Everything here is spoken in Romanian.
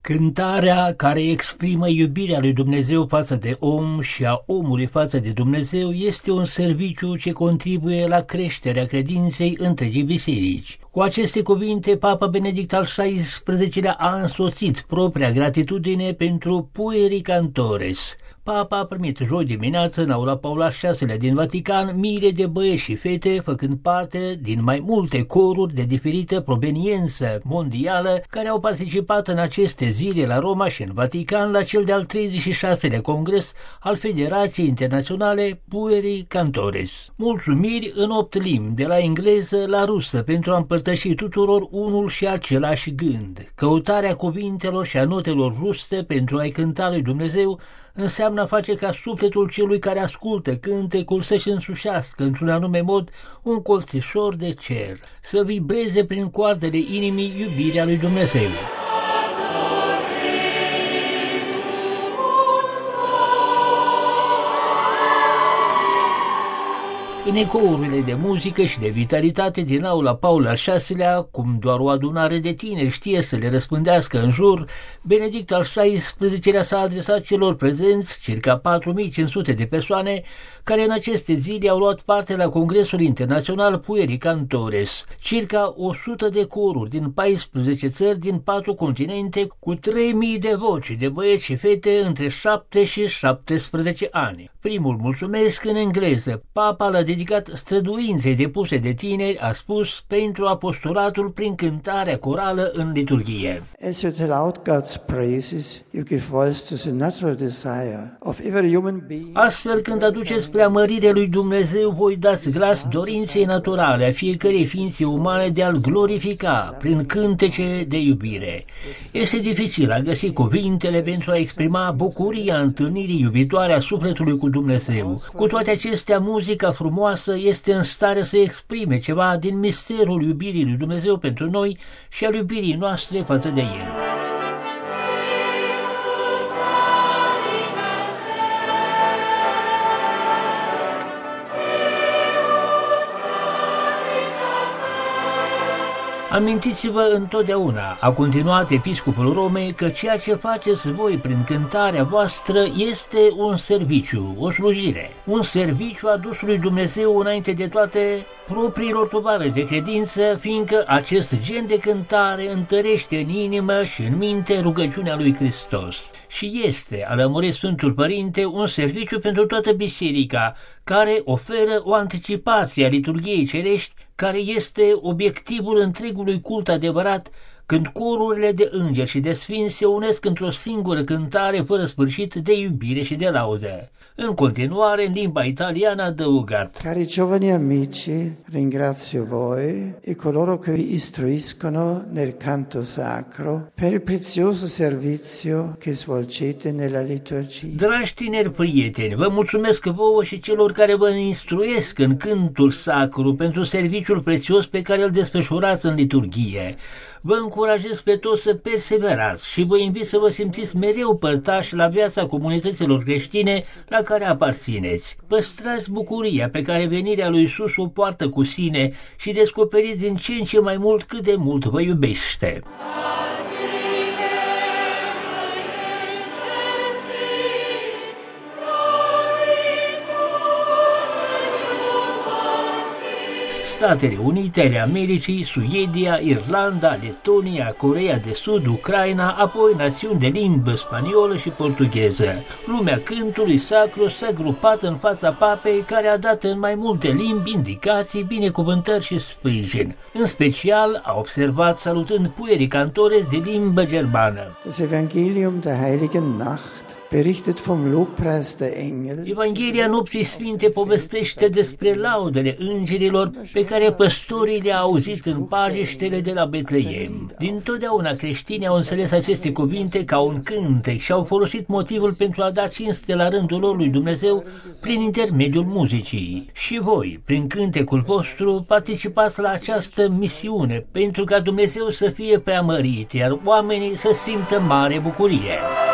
Cântarea care exprimă iubirea lui Dumnezeu față de om și a omului față de Dumnezeu este un serviciu ce contribuie la creșterea credinței întregii biserici. Cu aceste cuvinte, Papa Benedict al XVI-lea a însoțit propria gratitudine pentru Pueri Cantores. Papa a primit joi dimineață în aula Paul al VI-lea din Vatican miile de băieți și fete făcând parte din mai multe coruri de diferită proveniență mondială care au participat în aceste zile la Roma și în Vatican la cel de-al 36-lea congres al Federației Internaționale Pueri Cantores. Mulțumiri în 8 limbi, de la engleză la rusă, pentru a împărtăși tuturor unul și același gând. Căutarea cuvintelor și a notelor juste pentru a-i cânta lui Dumnezeu înseamnă a face ca sufletul celui care ascultă cântecul să-și însușească într-un anume mod un colțișor de cer, să vibreze prin coardele inimii iubirea lui Dumnezeu. În ecourile de muzică și de vitalitate din aula Paul al VI-lea, cum doar o adunare de tineri știe să le răspândească în jur, Benedict al XVI-lea s-a adresat celor prezenți, circa 4500 de persoane, care în aceste zile au luat parte la Congresul Internațional Pueri Cantores, circa 100 de coruri din 14 țări din 4 continente, cu 3000 de voci de băieți și fete între 7 și 17 ani. Primul mulțumesc în engleză. Papa l-a dedicat străduinței depuse de tineri, a spus, pentru apostolatul prin cântarea corală în liturghie. As you tell out God's praises, you give voice to the natural desire of every human being. Astfel, când aduceți preamărirea lui Dumnezeu, voi dați glas dorinței naturale a fiecărei ființe umane de a-L glorifica prin cântece de iubire. Este dificil a găsi cuvintele pentru a exprima bucuria întâlnirii iubitoare a sufletului cu Dumnezeu. Cu toate acestea, muzica frumoasă este în stare să exprime ceva din misterul iubirii lui Dumnezeu pentru noi și al iubirii noastre față de El. Amintiți-vă întotdeauna, a continuat episcopul Romei, că ceea ce faceți voi prin cântarea voastră este un serviciu, o slujire. Un serviciu adus lui Dumnezeu înainte de toate propriilor tovarăși de credință, fiindcă acest gen de cântare întărește în inimă și în minte rugăciunea lui Hristos. Și este, a lămurit Sfântul Părinte, un serviciu pentru toată biserica, care oferă o anticipație a liturghiei cerești, care este obiectivul întregului cult adevărat, când corurile de îngeri și de sfinți se unesc într-o singură cântare fără sfârșit de iubire și de laudă. În continuare, în limba italiană, a adăugat: Cari giovani amici, ringrazio voi e coloro che vi istruiscono nel canto sacro per il prezioso servizio che svolgete nella liturgia. Dragi tineri prieteni, vă mulțumesc vouă și celor care vă instruiesc în cântul sacru pentru serviciul prețios pe care îl desfășurați în liturghie. Vă încurajez pe toți să perseverați și vă invit să vă simțiți mereu părtași la viața comunităților creștine la care aparțineți. Păstrați bucuria pe care venirea lui Iisus o poartă cu sine și descoperiți din ce în ce mai mult cât de mult vă iubește. Statele Unite ale Americii, Suedia, Irlanda, Letonia, Coreea de Sud, Ucraina, apoi națiuni de limbă spaniolă și portugheză. Lumea cântului sacru s-a grupat în fața papei, care a dat în mai multe limbi indicații, binecuvântări și sprijin. În special a observat salutând Pueri Cantores de limbă germană. Das Evangelium der Heiligen Nacht berichtet vom Lobpreis der Engel. Evanghelia Nopții Sfinte povestește despre laudele îngerilor pe care păstorii le-au auzit în pajiștele de la Betleem. Dintotdeauna creștinii au înțeles aceste cuvinte ca un cântec și au folosit motivul pentru a da cinste la rândul lor lui Dumnezeu prin intermediul muzicii. Și voi, prin cântecul vostru, participați la această misiune pentru ca Dumnezeu să fie preamărit, iar oamenii să simtă mare bucurie.